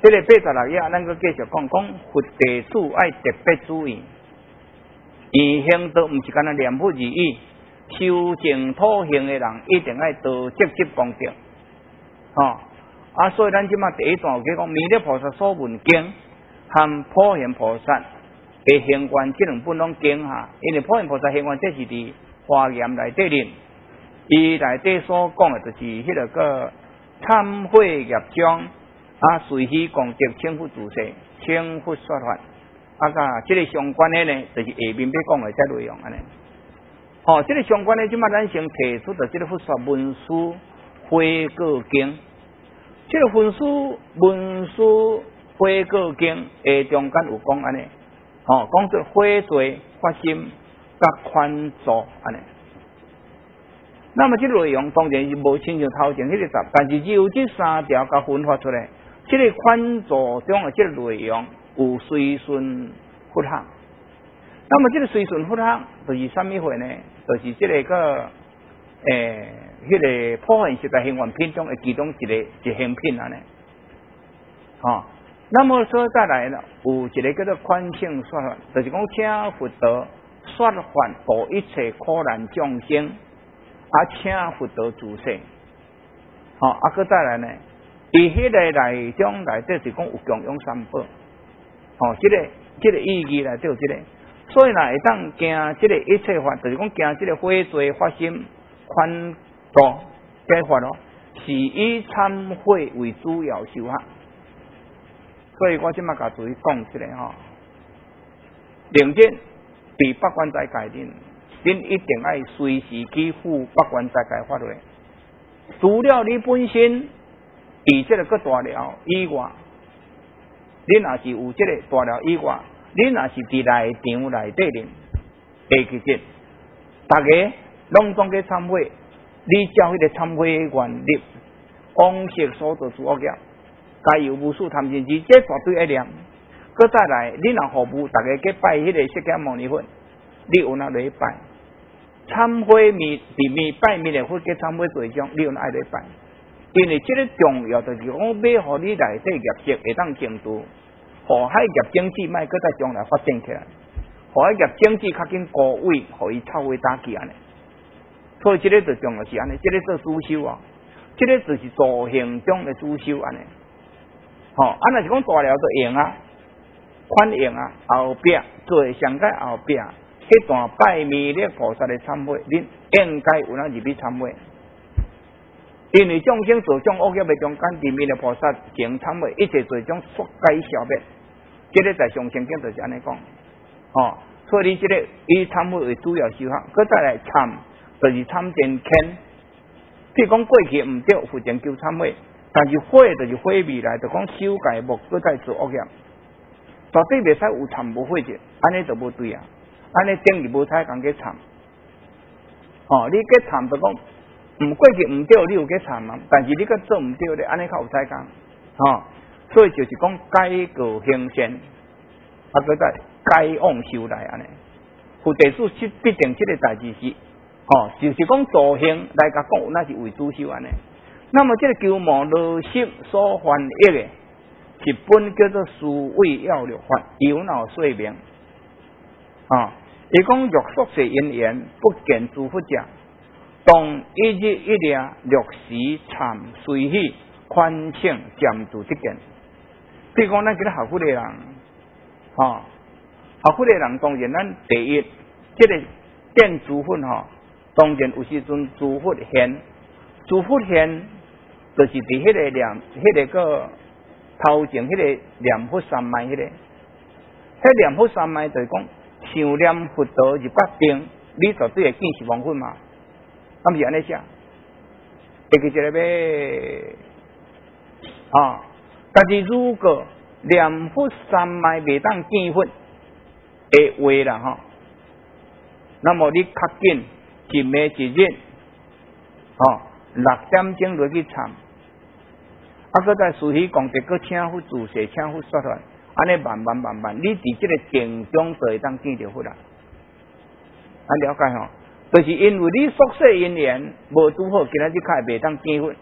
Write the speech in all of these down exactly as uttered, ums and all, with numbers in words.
这个八十六页，咱个继续讲讲佛地处爱特别注意，言行都唔是干那念佛而已，修净土行的人一定爱多积极功德，哦，啊，所以咱即马第一段有讲弥勒菩萨所闻经和普贤菩萨的行愿这两本拢经哈，因为普贤菩萨行愿这是伫华严内底哩，伊内底所讲的就是迄个个忏悔业障。啊，随喜功德，请佛住世，请佛说法。啊，甲这个相关的呢，就是下面要讲的这内容安尼。哦，这个相关的，即马咱先提出的这个佛说文殊悔过经。这个文殊文殊悔过经的中间有讲安尼，哦，讲做悔罪发心甲宽恕安尼。那么这个内容当然是无亲像头前迄个十，但是只有这三条甲分发出来。这个宽恕中的这个内容有随顺佛行，那么这个随顺佛行就是什么货呢？就是这个个诶，迄、那个普贤十大行愿品中的其中一个一行品安尼。哦，那么说再来了，有一个叫做宽性说法，就是讲请佛陀说法度一切苦难众生，啊，请佛陀住世。好、哦，啊，搁再来呢？伊迄个内中内底是讲有供养三宝，哦，这个这个意义内底有这个，所以呢会当行这个一切法，就是讲行这个悔罪发心宽恕这法咯，是以忏悔为主要修行。所以我即马甲注意讲这个吼，另见伫八关斋戒恁，恁一定爱随时去付八关斋戒法律，除了你本身。以这个个大了以外，你若是有这个大了以外，你若是伫内场内底人，下其节，大家拢总去忏悔，你照迄个忏悔原理，往昔所做诸恶业，该有无数贪嗔痴，这绝对会念。搁再来，你若服务大家去拜迄个释迦牟尼佛，你有哪来拜？忏悔面伫面拜面的佛去忏悔对象，你有哪爱来拜？因为这个重要就是讲，要互你内底业绩会当净除，互迄业经济卖搁再将来发展起来，互迄业经济较紧高位，互伊臭味打起安尼。所以这个就重要是安尼，这个做主修啊，这个就是造行中的主修安尼。吼、哦，啊若是讲大了就用啊，款用啊，后壁做上界后壁，迄段拜弥勒菩萨的忏悔，恁应该有哪入去忏悔。因为众生做种恶业的中间，伫弥勒菩萨行忏悔，一切罪种速解消灭。这个在上圣经就是安尼讲，哦，所以你这个以忏悔为主要修行，搁再来忏，就是忏真谦。譬如讲过去唔对，佛前求忏悔，但是悔就是悔未来，就讲修改无搁再做恶业，绝对袂使有忏无悔者，安尼就无对啊，安尼等于无采讲去忏。哦，你去忏就讲。唔过去唔对，你有去忏嘛？但是你个做唔对咧，安尼较有采讲，吼。所以就是讲改过行善，啊，搁再改往修来安尼。佛地处必必定这个代志是，吼，就是讲造行来甲讲，那是为主修安尼。那么这个鸠摩罗什所翻译的，一本叫做《思维要略法》，有脑说明，啊，伊讲若宿世因缘，不见诸佛者。当一日一夜六时忏随喜宽性暂住即件，比如讲咱今日学佛的人，吼、哦，学佛的人当然咱第一，这个见诸佛吼，当然有时阵诸佛现，诸佛现就是伫迄个念，迄、那个个头前迄个念佛三昧迄、那个，迄念佛三昧就是讲想念佛陀入八定，你绝对会见是亡佛嘛。咁是安尼写，会记一个咩？啊！但是如果念佛三昧未当见佛的话啦，吼，那么你较紧一暝一日，吼，六点钟落去参，啊，搁再随喜功德，搁请佛住世，请佛说法，安尼慢慢慢慢，你伫这个定中就会当见着佛啦。咱了解吼。就是因为你宿世因缘无拄好，今仔日较袂当见佛，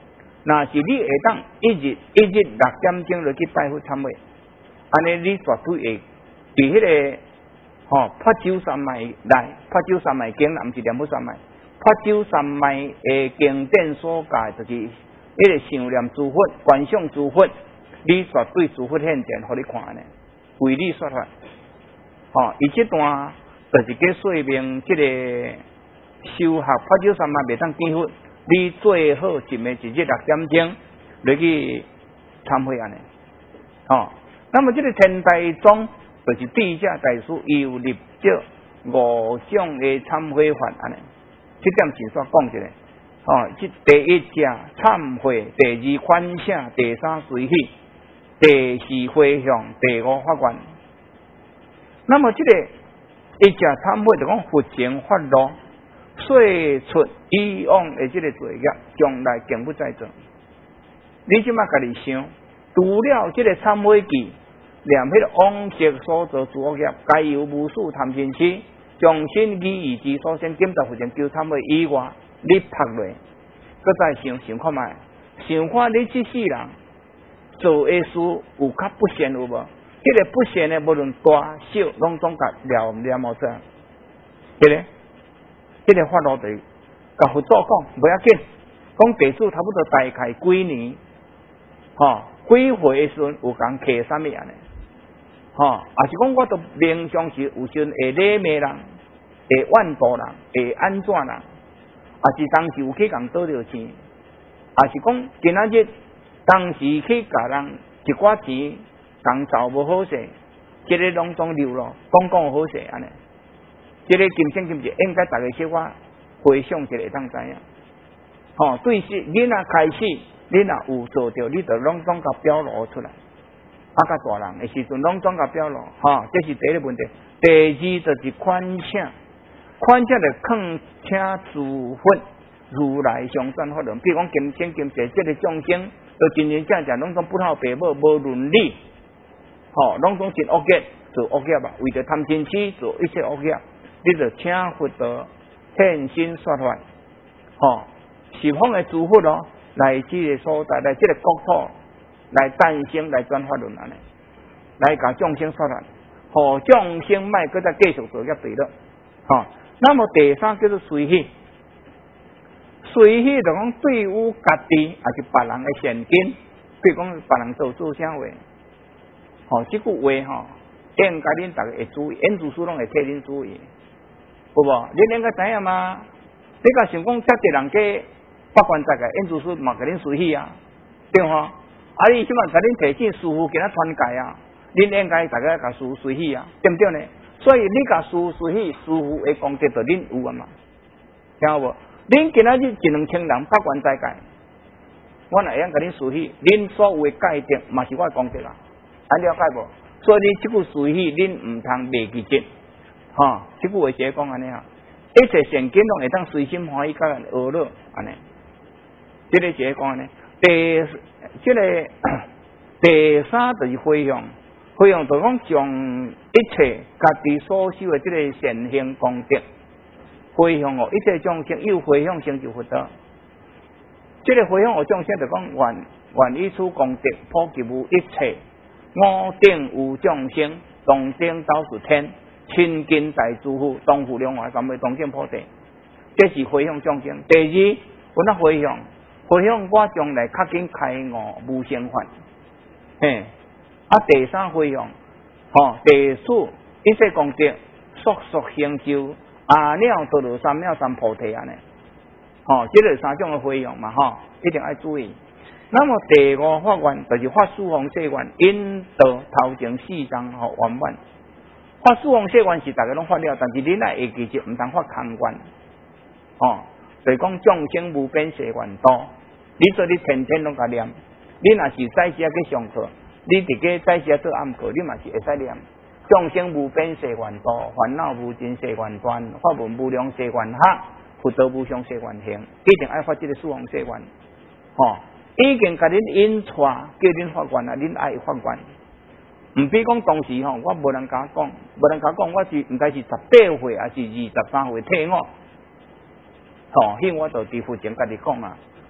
那是你会当一日一日六点钟落去拜佛参会，安尼你绝对会伫迄个吼八九三昧内，八九三昧经，毋是念佛三昧，八九三昧的经典所教，就是迄个想念诸佛、观想诸佛，你绝对诸佛现前，互你看呢，为你说法。吼，伊这段就是给说明这个修学八九三昧袂当见佛，你最好一暝一日六点钟落去参会安尼。哦，那么这个天台宗就是地下大师又立这五种的参会法安尼，这点先煞讲一下。哦，这第一者忏悔，第二反省，第三随喜，第四回向，第五发愿。那么这个一者忏悔就讲佛前发露，说出以往的这个罪业，将来更不再做。你即马家己想，除了这个忏悔记，念迄个往昔所做诸恶业，该有无数贪嗔痴，众生意义之所先检查佛前求忏悔以外，你拍落，搁再想想看卖，想看你这世人做的事有较不善有无？这个不善的，无论大小，拢总甲了了冇错。这个，这个法律对，甲佛祖讲不要紧，讲地主差不多大概几年，吼、哦，几岁的时阵有讲刻啥物样呢？吼、哦，也是讲我都冥想时有时阵会礼骂人，会怨妒人，会安怎人？也是当时有去共倒着钱，也是讲今仔日当时去甲人一寡钱。工造无好势，这个拢总流咯，讲讲好势安尼。这个今生今世应该大家小可回想一下当知影。吼、哦，对是你若开始，你若有做到，你就拢总甲表露出来。啊，甲大人的时阵拢总甲表露，吼、哦，这是第一个问题。第二就是宽请，宽请就恳请诸佛如来相转法轮。比如讲今生今世这个众生，就真真正正拢总不好爸母，无伦理。吼，拢总真恶业，做恶业啊！为着贪嗔痴做一切恶业，你就请佛陀现身说法，吼，十方的诸佛咯，来这个所在，来这个国土，来诞生，来转法轮安尼，来甲众生说法，吼，众生卖搁再继续做业对了，吼。那么第三叫做随喜，随喜就讲对于家己也是别人的善根，比如讲别人做做啥话。吼，这句话吼，应该恁大家会注意，演主书拢会替恁注意，有无？恁应该知影吗？你甲想讲，遮侪人家法官在个演主书嘛，甲恁随喜啊，对吼？啊，你即马甲恁提醒师傅给他传戒啊，恁应该大家甲师傅随喜啊，对不对呢？所以你甲师傅随喜，师傅的功德就恁有啊嘛，听有无？恁今仔日一两千人法官在戒，我会用甲恁随喜，恁所有的戒德嘛是我的功德啊。安了解无？所以你即句随喜，恁唔通袂记记，吼，即句话是讲安尼啊，一切善根拢会当随心欢喜，甲人学乐安尼。即个是讲安尼。第即个第三就是回向，回向就讲将一切家己所修的即个善行功德回向哦，一切众生有回向成就福德。即个回向哦，众生就讲愿愿以此功德普及于一切。五顶有众生，东顶倒是天，亲近大诸佛，东付两岸三昧，东进菩提。这是回向众生。第二，我那回向，回向我将来较紧开悟无生法。嘿，啊，第三回向，吼、哦，第四一切功德速速成就，阿耨多罗三藐三菩提安尼。吼、哦，这个三种的回向嘛，吼、哦，一定要注意。那么第五法愿就是法师方誓愿，引导头前四章吼圆满。法师方誓愿是大家拢发了，但是你那会记住，唔通发空愿。哦，就是讲众生无边誓愿多，你说你天天拢甲念，你若是早时啊去上课，你伫个早时啊做暗课，你嘛是会使念。众生无边誓愿多，烦恼无尽誓愿断，法门无量誓愿合，佛道无上誓愿行，一定爱发这个四方誓愿。哦。已经甲恁引出，叫恁法官啊，恁爱法官。唔比讲当时吼，我无人甲讲，无人甲讲，我是唔该是十八岁，还是二十三岁退伍。吼，迄我就伫佛前家己讲啊。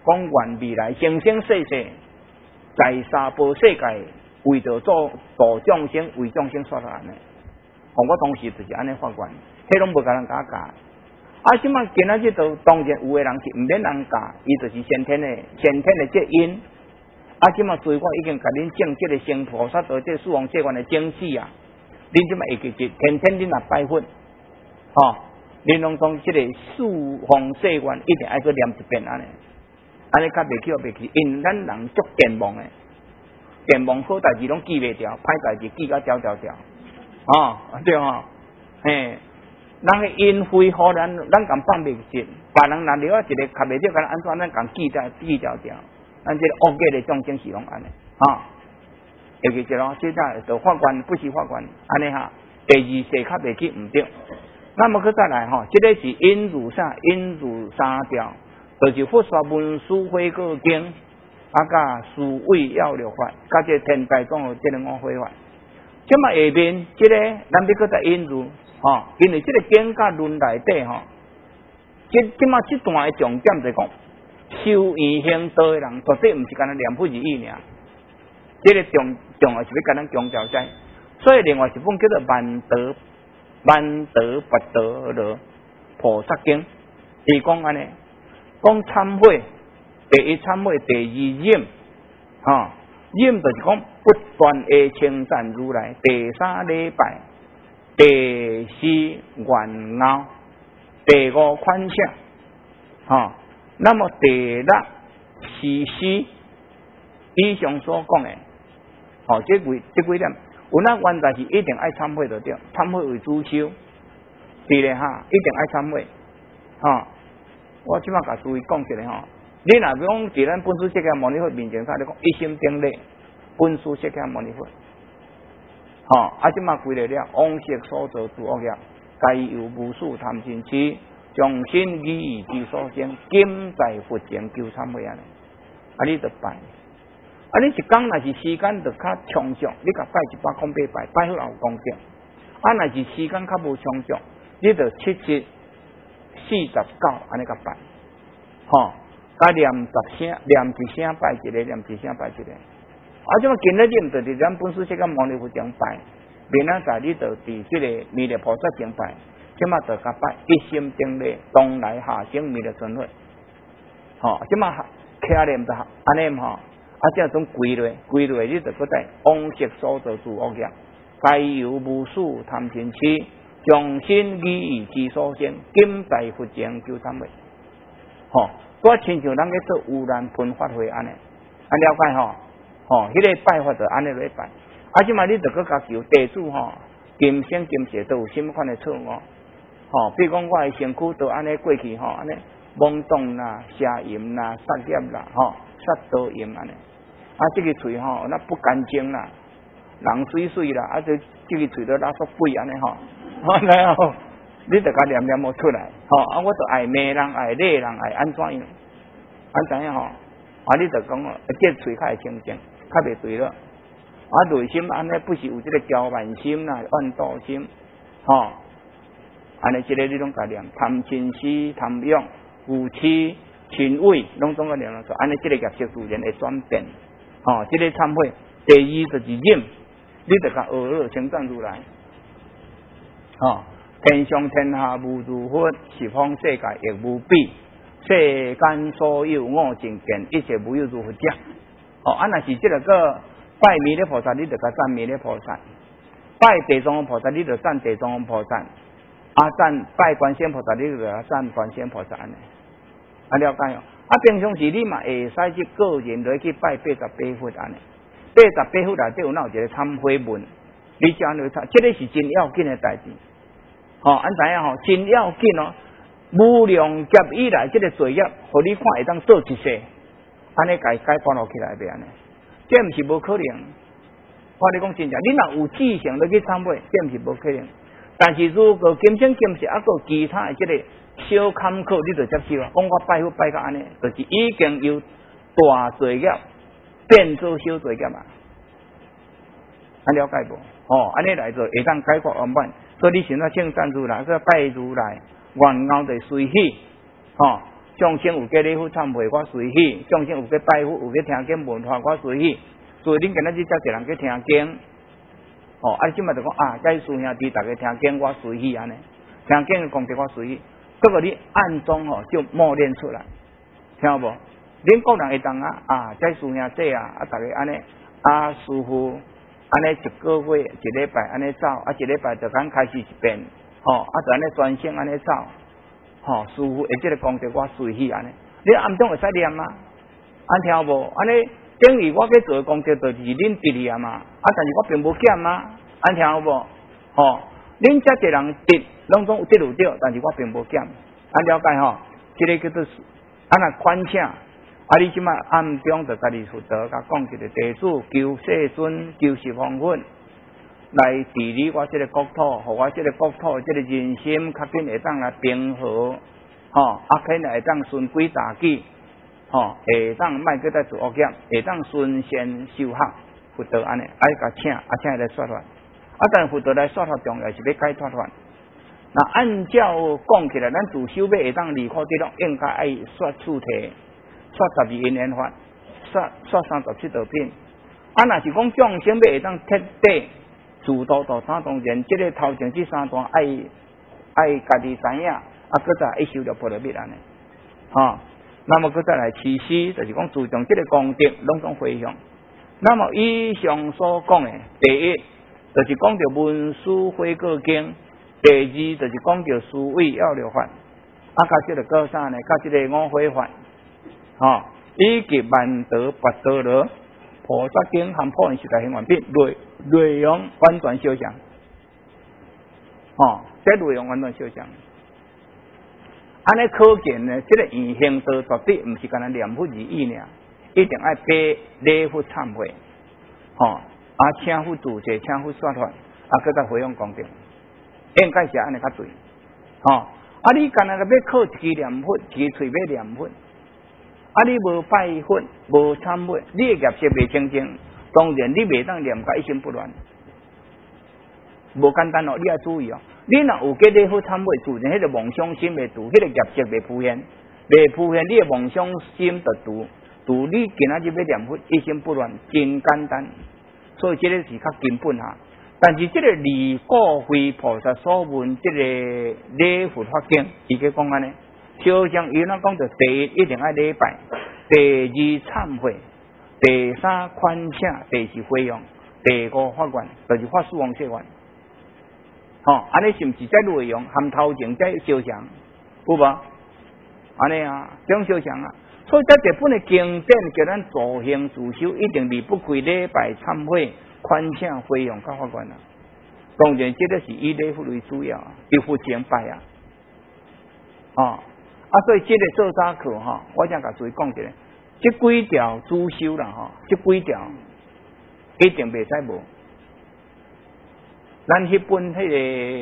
讲愿未来生生世世在三宝世界为着做度众生，为众生说安尼。我当时就是安尼发愿，迄拢无甲人教教。啊，即马今仔日都当然有诶人是毋免人教，伊就是先天诶先天诶这因。啊，即马随我已经甲恁证即个成菩萨道，即个四方世愿诶证据啊，恁即马会记住，天天恁若拜佛，吼，恁拢讲即个四方世愿一定爱去念一遍安尼，安尼较袂记袂记，因咱人足健忘诶，健忘好代志拢记袂牢，歹代志记甲条条条，哦，对吼，嘿。人个因非好，咱咱共放袂进，别人若了一个较袂着，敢安怎咱共记在记条条，咱这个恶界的众生是拢安尼，哈。尤其是咯，现在就法官不是法官，安尼哈。第二世较袂记毋对，那么佮再来吼，这个是因如啥？因如三条，就是佛说文殊会个经，啊甲思维要了法，甲这天台宗的这两个会法。即么下面这个咱要佮再因如。哦，因为这个经甲论内底吼，即即马这段的重点就是讲，修圆行道的人绝对毋是干那念佛而已尔。这个重重要是要甲咱强调在，所以另外一本叫做《万德万德八德罗菩萨经》，伊讲安尼，讲忏悔，第一忏悔，第二忍，哈、哦，忍就是讲不断的称赞如来，第三礼拜。第四愿熬，第五款项，哈、哦，那么第六是施，以上所讲的，哦，这几这几点，有那原则是一定爱忏悔就对，忏悔为主修，是咧哈，一定爱忏悔，哈、哦，我即马甲注意讲一下吼，你若比讲伫咱本师释迦牟尼佛面前，他咧讲一心顶礼，本师释迦牟尼佛。吼、哦，啊！即马归来了，往昔所造诸恶业，该由无数贪嗔痴，将心语意之所生，今在佛前求忏悔安尼。啊，你着拜，啊，你一讲若是时间着较充足，你甲拜一百讲八拜，拜好也有功德。啊，若是时间较无充足，你着七七四十九安尼甲拜，吼、哦，甲念十声，念一声拜一个，念一声拜一个。啊！即么今日你毋着伫咱本师释迦牟尼佛前拜，明仔载你着伫即个弥勒菩萨前拜，即么着甲拜一心顶礼，当来下生弥勒尊佛。吼、哦，即么起念着安尼吼，啊，即种归落归落，你着搁在往昔所造诸恶业，该由无数贪嗔痴，将心语意之所生，今在佛前求忏悔。吼、哦，我亲像咱咧做污染喷发会安尼，啊了解吼。吼，迄、那个拜法就安尼来拜，啊，即嘛你着搁甲求地主吼，今生今世都有什么款的错误？吼，比如讲我的身躯都安尼过去吼，安尼懵懂啦、邪淫啦、杀业啦、吼、杀盗淫安尼，啊，这个嘴吼那不干净啦，人水水啦，啊，这这个嘴都拉缩鬼安尼吼，然后你着甲念念无出来，吼，啊，我着爱骂人、爱骂人、爱安怎样？安怎样吼？啊，你着讲哦，这嘴较会清净。较袂对了，啊，内心安尼不是有这个骄慢心啦、怨妒心，吼、哦，安尼这个你拢甲念贪嗔痴、贪欲、负痴、嗔恚，拢总个念落去，安尼这个业色自然会转变，吼、哦，这个忏悔，第二就是忍，你着甲学学称赞如来，吼、哦，天上天下无如佛，十方世界亦无比，世间所有我净见，一切无有如佛者。哦，啊，若是即个个拜弥勒菩萨，你着甲赞弥勒菩萨；拜地藏王菩萨，你着赞地藏王菩萨；啊，赞拜观世音菩萨，你着甲赞观世音菩萨安尼。啊，了解哦。啊，平常时你嘛会使去个人来去拜八十八佛安尼。八十八佛内底有哪有一个忏悔文？你只安尼参，这个是真要紧的代志。哦，安怎样吼？真要紧哦！无量劫以来，这个罪业，互你看会当做一世。安尼改改搬落起来袂安尼，这毋是无可能。我咧讲真正，你若有志向要去参拜，这毋是无可能。但是如果今生今世还有其他的这个小坎坷，你就接受啊。讲我拜佛拜到安尼，就是已经由大罪业变做小罪业嘛。安了解无？哦，安尼来做会当解决圆满。所以你想要称赞如来，个拜如来，愿熬得随喜，哦。 众生有给礼佛忏悔，我随喜；众生有给拜佛，有给听经文化，我随喜。所以恁今仔日才一人去听经，哦，啊，即马就讲啊，该师兄弟大家听经，我随喜安尼，听经的功德我随喜。这个你暗中哦就磨练出来，听有无？恁个人会当啊啊，该师兄弟啊，啊，大家安尼啊，师傅安尼一个月一礼拜安尼走，啊，一礼拜就刚开始一遍，吼、哦，啊，就安尼专心安尼走，吼、哦，师傅会即个功德我随喜安尼，你暗中会使念吗？安听有无？安尼。等于我去做的功课，就是恁得去啊嘛，啊，但是我并无减啊，安听有无？吼，恁遮一人得，拢总有得有着，但是我并无减，安了解吼？这个叫做安那款请，啊，你即马暗中就家己负责，甲讲一个地主求世尊，求十方分，来治理我这个国土，互我这个国土这个人心较紧会当来平和，吼，啊，肯会当顺轨大矩。吼，会当卖个再做恶业，会当顺贤修学，佛道安尼，爱甲请，啊请来说法，啊但佛道来说法重要是要解脱法。那按照讲起来，咱自修要会当离苦得乐，应该爱说出题，说十二因缘法，说说三十七道品。啊，若是讲众生要会当彻底自度到三当然，即、这个头前这三段爱爱家己知影，啊，搁再一修了波罗蜜安尼，吼。那么，佮再来其次，就是讲注重这个功德，拢总回向。那么以上所讲的，第一就是讲到文殊会过经，第二就是讲到思维要流法，啊，加这个高啥呢？加这个五会法，吼、哦，以及万德八德罗菩萨经和普贤十大行愿品内内容完全相像，哦，这内容完全相像。安尼可见呢，这个言行道绝对唔是干那念佛而已尔，一定爱拜礼佛忏悔，吼、哦，啊，请佛助者，请佛说法，啊，佮再回向功德，应该是安尼较对，吼、哦，啊，你干那个要靠一支念佛，一支嘴要念佛，啊，你无拜佛，无忏悔，你的业色未清净，当然你袂当念甲一心不乱，无简单哦，你要注意哦。你若有给礼佛忏悔，自然迄个妄想心未除，迄、那个业色未浮现，未浮现，你的妄想心就除，除你今仔日要念佛，一心不乱，真简单。所以这个是较根本哈。但是这个离过慧菩萨所问这个礼佛法经，伊个讲安尼，小将伊那讲着第一一定爱礼拜，第二忏悔，第三宽请，第四回向，第五法愿，就是法师王说愿。吼、哦，安尼是毋是在内容含头前在相像，有无？安尼啊，这种相像啊，所以在这本的经典叫咱助行自修，一定离不开礼拜、忏悔、宽请、回向、甲法愿啊。当然，这个是以礼佛为主要，以佛前拜啊。哦，啊，所以这个做早课哈，我想甲诸位讲一下，这几条主修啦哈，这几条一定袂使无。咱迄本迄、那个，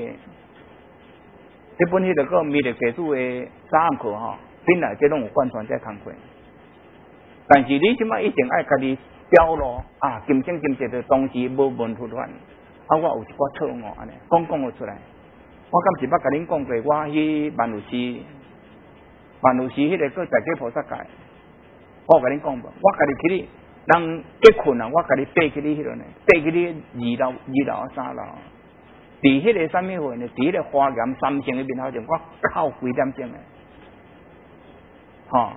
迄本迄个个弥勒地主的早暗课吼，本来这拢有贯穿在工课，但是你即摆一定爱家己表露啊，金正金正的当时无文佛法，啊，我有一寡错误安尼，讲讲了出来。我敢是捌甲恁讲过，我去万如寺，万如寺迄个个大家菩萨界，我甲恁讲无，我家己去你。人结困啊！我甲你爬去你迄落呢，爬去你二楼、二楼啊、三楼，伫迄个啥物会呢？伫迄个花岩三星迄边头前，我靠几点钟诶，吼、哦，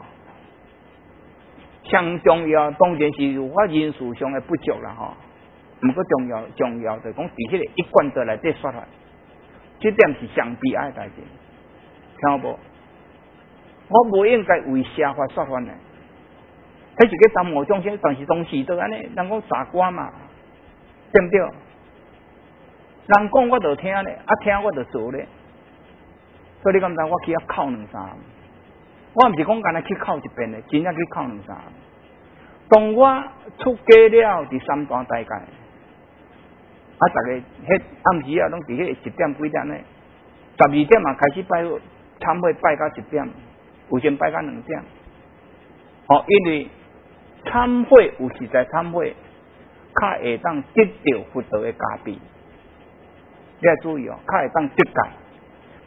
上重要当然是我人数上的不足啦，吼、哦。毋过重要重要就讲伫迄个一贯道内底说法，这点是上悲哀代志，听有无？我无应该为社法说法呢。迄是个三无众生，但是当时都安尼，人讲傻瓜嘛，对不对？人讲我就听咧，啊听我就做咧，所以你敢知我去遐哭两三？我毋是讲干那去哭一遍咧，真正去哭两三。当我出家了，伫三段大界，啊，逐个迄暗时啊，拢伫迄一点几点咧，十二点嘛开始拜忏悔，拜到一点，有时拜到两点。哦，因为忏悔有时在忏悔，较会当得到佛道的加庇。你要注意哦，较会当得戒。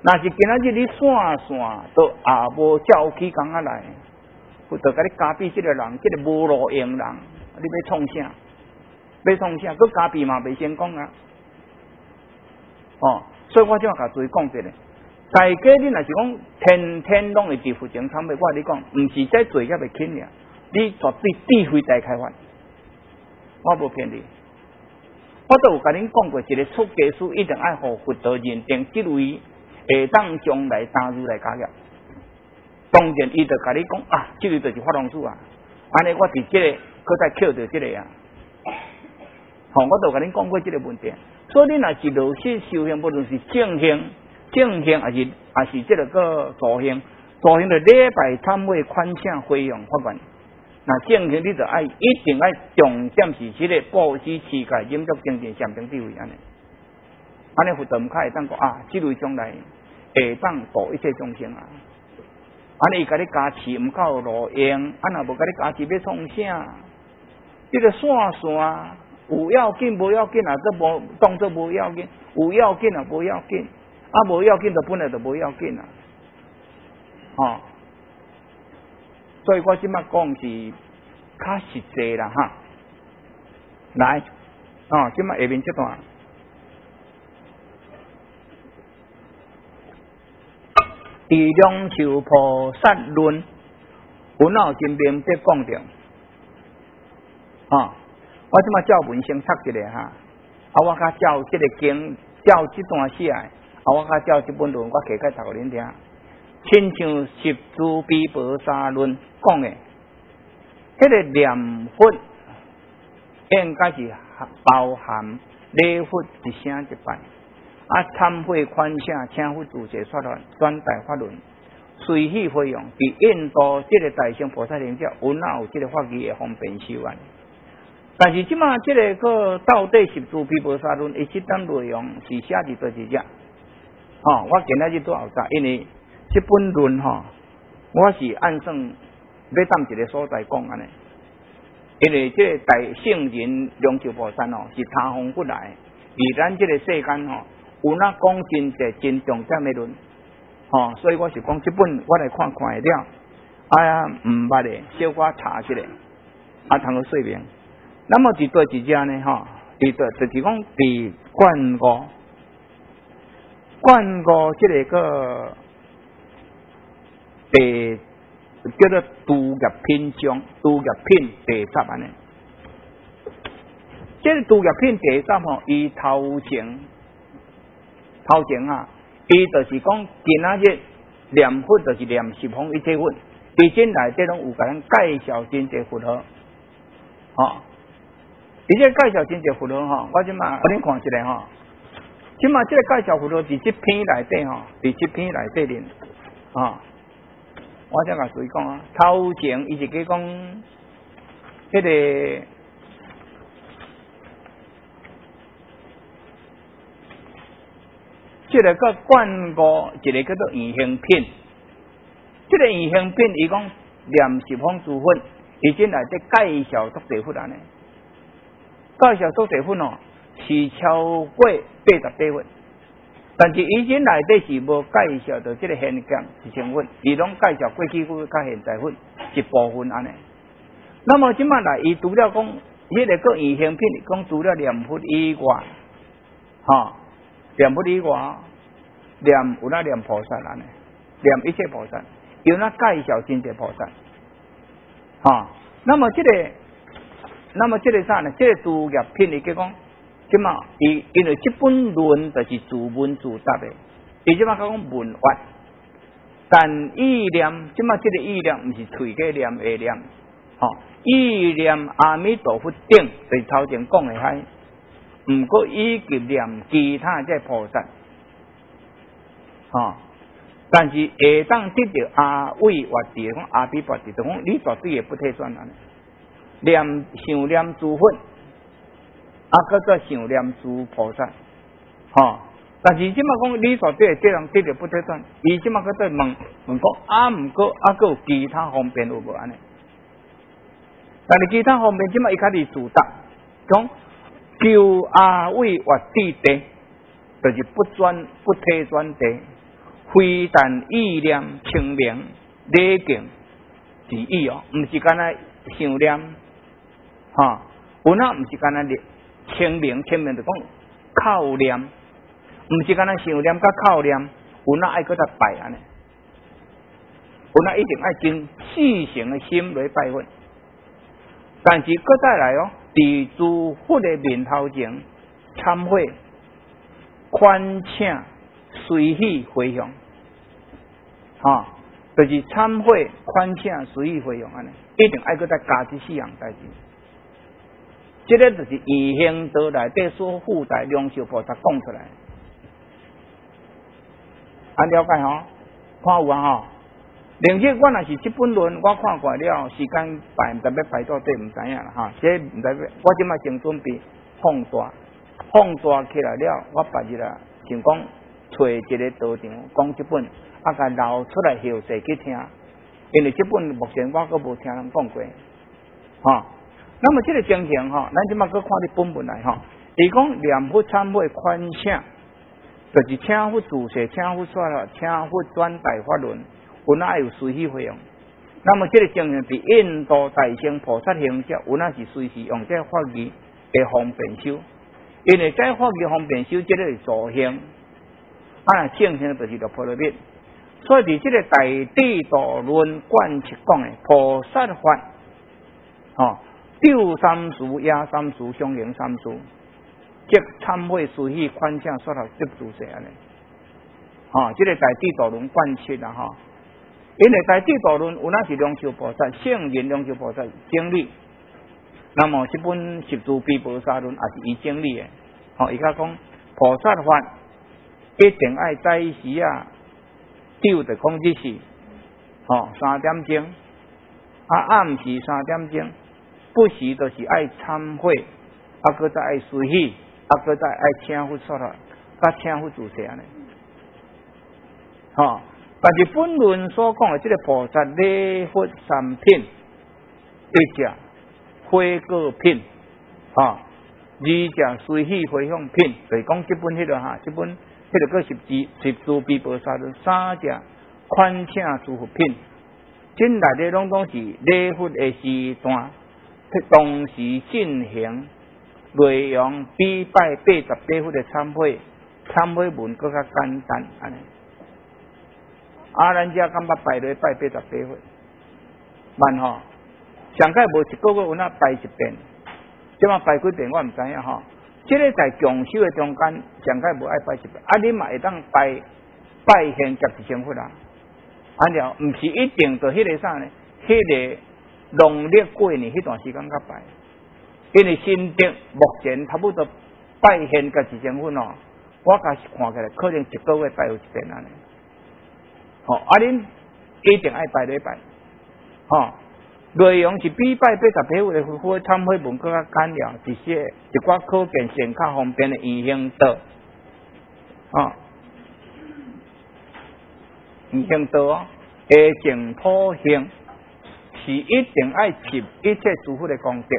若是今仔日你散散都也无照起工啊来，就甲你加比即个人，即、这个无路用人，你要创啥？要创啥？佮加比嘛未成功啊！哦，所以我即马甲注意讲一个，大家你若是讲天天拢会伫负情参与，我跟你讲，毋是在做业袂轻尔，你绝对智慧大开发。我无骗你，我都有甲恁讲过，一个出家师一定爱互佛陀认定，即位会当将来打入来家业。当然，伊就甲你讲啊，即位就是法王师啊，安尼我伫即、这个，搁再扣着即个啊。吼、哦，我都甲恁讲过即个问题。所以你若是落实修行，无论是正行、正行，还是还是即个个助行，助行的礼拜参会款项费用法源。那正行你就爱一定爱重点是即个布施、持戒、忍辱、精进、禅定智慧安尼。安尼佛陀毋开会当讲啊，即位将来会当度一切众生啊。安尼伊甲你加持毋够路用，啊若无甲你加持要创啥？即、这个线线有要紧无要紧啊，这无当作无要紧，有要紧啊无要紧，啊无要紧就本来就无要紧啊。哦。所以我即摆讲是较实际啦哈，来，哦，即摆下面这段，地量受菩萨论，有脑真明得讲着，啊，我即摆照文先读一下哈，啊，我甲照即个经，照即段写，啊，我甲照即本论，我加解读互恁听。亲像十住毗婆沙论讲的，迄、那个念佛应该是包含礼佛一声一拜，啊忏悔款项，请佛主持说论，转大法轮，随喜费用。伫印度即个大乘菩萨行者，有哪有即个法义的方便修案？但是即马即个个到底十住毗婆沙论，伊即单内容是写伫倒一只？哦，我今仔日都后查，因为。这本论吼，我是按算要当一个所在讲安尼，因为这个大圣人龙树菩萨哦，是他方过来，而咱这个世间吼，有那讲真济真重点的论，吼、哦，所以我是讲这本我来看看会了，哎呀，唔捌的，小可查一下，啊，通个说明。那么伫倒一只呢？吼，伫倒就是讲伫灌五，灌五这个个。第叫做度业品章，度业品第十安尼。这个度业品第十吼，伊头前头前啊，伊就是讲今仔日念佛就是念十方一切佛，伊进来这种有甲咱介绍真济佛号，吼、哦，而且介绍真济佛号吼，我即马给恁看一下吼，即马这个介绍佛号伫这篇内底吼，伫这篇内底面，啊、哦。我才甲随讲啊，头前伊是去讲迄个即个个灌五，一个叫做圆形品。即个圆形品，伊讲念十方诸佛，伊进来在介绍足地佛安尼，介绍足地佛哦，是超过八十地佛。但是以前内底是无介绍到即个现象是成分，伊拢介绍过去佛甲现在佛一部分安尼。那么即摆来，伊除了讲迄个个圆形品，讲除了念佛以外，吼、哦，念佛以外，念有哪念菩萨安尼，念一切菩萨，有哪介绍真济菩萨，吼、哦。那么即、这个，那么即个啥呢？即、这个诸业品伊讲。即嘛，伊因为这本论就是自问自答的，伊即嘛讲文法，但意念即嘛，这个意念毋是喙个念下念，吼、哦，意念阿弥陀佛顶，就是头前讲的遐，毋过以及念其他即菩萨，吼、哦，但是下当得到阿位或者讲阿毗跋致，就讲你绝对也不退转安尼，念想念诸佛。啊，搁再想念诸菩萨，吼、哦！但是即马讲你绝对这人得着不退转，伊即马搁再问问讲啊，毋过啊，搁有其他方面有无安尼？但是其他方面即马伊开始自答，讲求阿位或地地，就是不转不退转地， 非但意念清明礼敬之意哦，毋是干那想念，哈，有那毋是干那清明，清明就讲靠念，毋是干那想念甲靠念，有那爱搁再拜安尼，有那一定爱真细诚的心来拜佛，但是搁再来哦，伫诸佛的面头前忏悔、宽请、随喜回向，哈。就是忏悔、宽请、随意回向安尼，一定爱搁再加这四样代志。这个就是易行道内底所附带龙树菩萨讲出来，安了解吼？看有啊吼？另外，我若是这本论我看过了，时间排唔知要排到底唔知影啦哈。这唔知要，我即摆正准备放大，放大起来了，我白日啦，想讲找一个道场讲这本。啊，甲留出来后世去听，因为这本目前我阁无听人讲过，哈、哦。那么这个情形哈，咱即马阁看你本文来哈。伊讲念佛忏悔宽请，就是请佛注释，请佛说了，请佛转代法轮，有哪有随喜回用？那么这个情形伫印度大乘菩萨行者，有哪是随时用这法语的方便修？因为这法语方便修，这个是助行，啊，正行就是着菩萨面。所以伫这个大地道论贯彻讲的菩萨法，哦，丢三事、压三事、相应三事，即忏悔、随喜、宽请、说头、接注释安尼，哦，这个大地道论贯彻啦哈。因为大地道论有那是龙树菩萨、圣人龙树菩萨经历，那么这本十住毗婆沙论也是伊经历的，哦，伊甲讲菩萨法一定爱在时啊。丢的讲只是，哦，三点钟，啊暗时三點鐘，不時就是愛懺悔，啊，搁再愛隨喜，啊，搁再愛請佛說法，甲請佛主持安尼。吼，但是本論所講的這個菩薩禮佛三品，一隻花果品，吼，二隻隨喜回向品，就是講這本迄個哈，這本迄個個十字十住毗婆沙論，三隻寬請諸佛品。真內底攏都是禮佛的時段，同時進行，內容比拜八十八佛的懺悔，懺悔文更加簡單安尼。啊，咱遮感覺拜落拜八十八佛，慢吼，上屆無一個月有那拜一遍，即馬拜幾遍我唔知影吼。即個在強修的中間，上屆無愛拜一遍，啊，你嘛會當拜拜獻十一千佛啦。安了，唔是一定就迄個啥呢？迄、那個農曆過年迄段時間甲拜，因為新竹目前差不多拜獻甲一千分哦，我家是看起來可能一個月拜有一遍安尼。吼、哦，啊恁一定愛拜禮拜，吼、哦，內容是比拜八十八佛的佛懺悔文更加簡略，一些一寡可見性較方便的易行道，哦。易行道哦，下淨土行是一定愛攝一切諸佛的功德，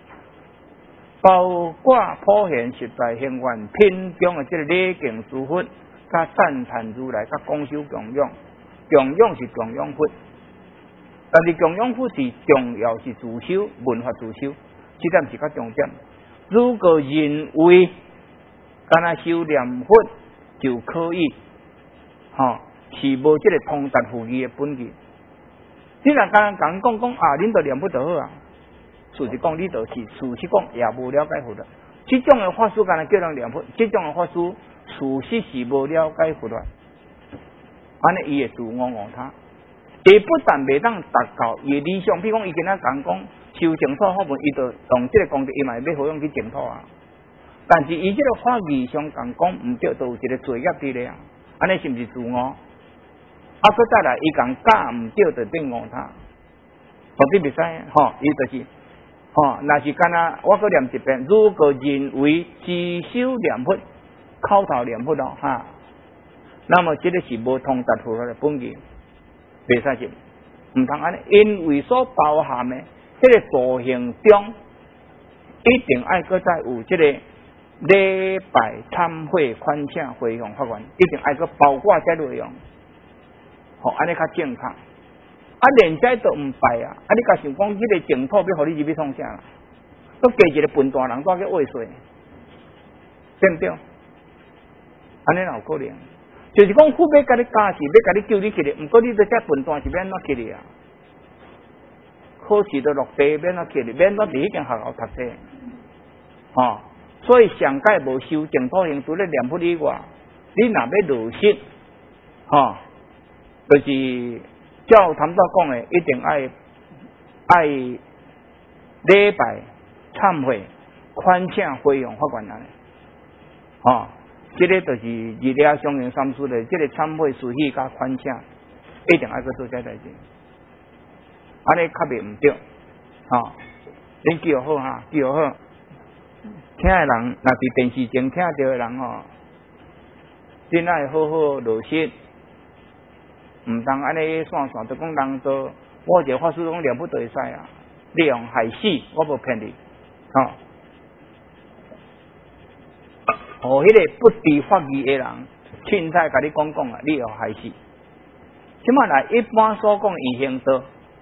包括普現實在行願品中的這個禮敬諸佛，加讚歎如來，加廣修供養，供養是供養佛，但是供養佛是重要是自修文化自修，這點是較重點。如果認為干那修念佛就可以，吼、哦。是無即個通達符義的本義。你若剛剛講講啊，恁就念不得好啊。事實講，你就是事實講也無了解佛了。這種的法師干那叫人念佛，這種的法師事實是無了解佛了。安尼伊會自我誤他。伊不但袂當達到伊理想，比如講伊今仔講講修淨土法門，伊就用這個功德，伊嘛會要好用去淨土啊。但是伊這個法義上講講唔對，就有一個罪業佇咧啊。安尼是毋是自我？啊，佮再來，伊講教唔對就變誤他，何必袂使？吼，伊就是吼，若是干那我佮念一遍，如果認為自修念佛、口頭念佛咯，哈，那麼這個是無通達佛法的本義，袂使是，唔通安尼，因為所包含的這個助行中，一定愛佮再有這個禮拜、懺悔、寬請、回向法願，一定愛佮包括這內容。 吼，安尼较正确。啊，连斋都唔拜啊！啊，你甲想讲，迄个净土要互你入去创啥啦？都加一个笨蛋人，带去挖水，对不对？安尼哪有可能？就是讲，父要甲你加是，要甲你救你起来，毋过你这只笨蛋是免怎起来啊？考试都落地，免怎起来？免怎伫迄间学校读册？哦，所以上界无修净土行，除了念佛以外，你若要落实，哦，就是照谈到讲的，一定爱爱礼拜、忏悔、宽请回向法官安尼，哦。这个就是日了相应三思的，这个忏悔、慈喜加宽请，一定爱去做这代志。安尼较袂毋对，吼、哦，恁记好哈，记好。听的人，若伫电视前听到的人吼，恁爱好好落实，毋通安尼线线，就讲人做，我一个法师讲了不得会使啊，你用害死，我无骗你，吼、哦。哦，迄个不知法义的人，凊彩甲你讲讲啊，你要害死。即摆来一般所讲异行道，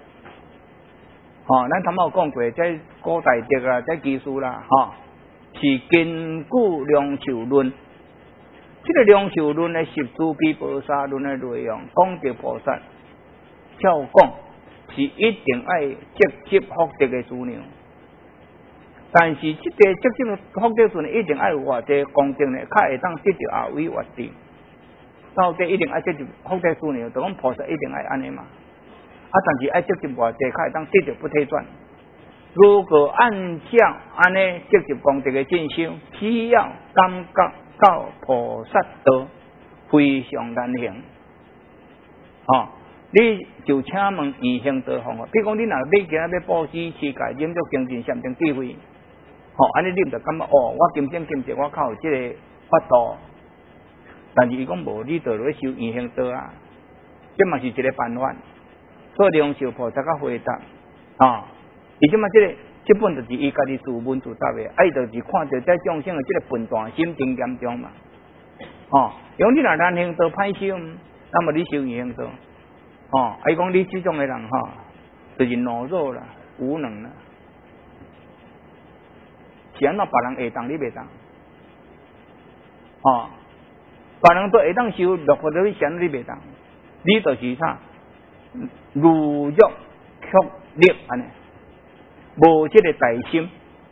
吼、哦，咱头毛有讲过，这古代德啊，这技术啦，吼、哦，是根据梁寿论。这个梁寿论的十诸毗菩萨论的内容，讲着菩萨，照讲是一定爱直接福德的资粮。但是，这个直接福德时呢，一定爱有偌济功德呢，较会当得到后位活地。到底一定爱直接福德时呢，就讲菩萨一定爱安尼嘛。啊，但是爱直接偌济，较会当得到不退转。如果按照安尼直接功德的进修，只要感觉到菩萨道非常难行。哦，你就请问异行道方法，比如讲你若要今仔要布施、持戒、忍辱、精进、禅定、智慧。吼、哦，安尼你毋就感觉哦，我今生今世我靠有即个法度，但是伊讲无，你就落去修异行道啊，这嘛是一个办法。所以梁寿菩萨甲回答啊，伊即嘛即个即本就是伊家己自问自答的，啊，伊就是看到这众生的即个笨蛋心真严重嘛。哦，用你若难行道歹修，那么你修异行道，哦，啊，伊讲你即种的人吼，就是懦弱啦，无能啦。是安怎别人会当你袂当，哦，别人都会当修，落魄到你先你袂当，你就是啥，如欲曲力安尼，无这个大心。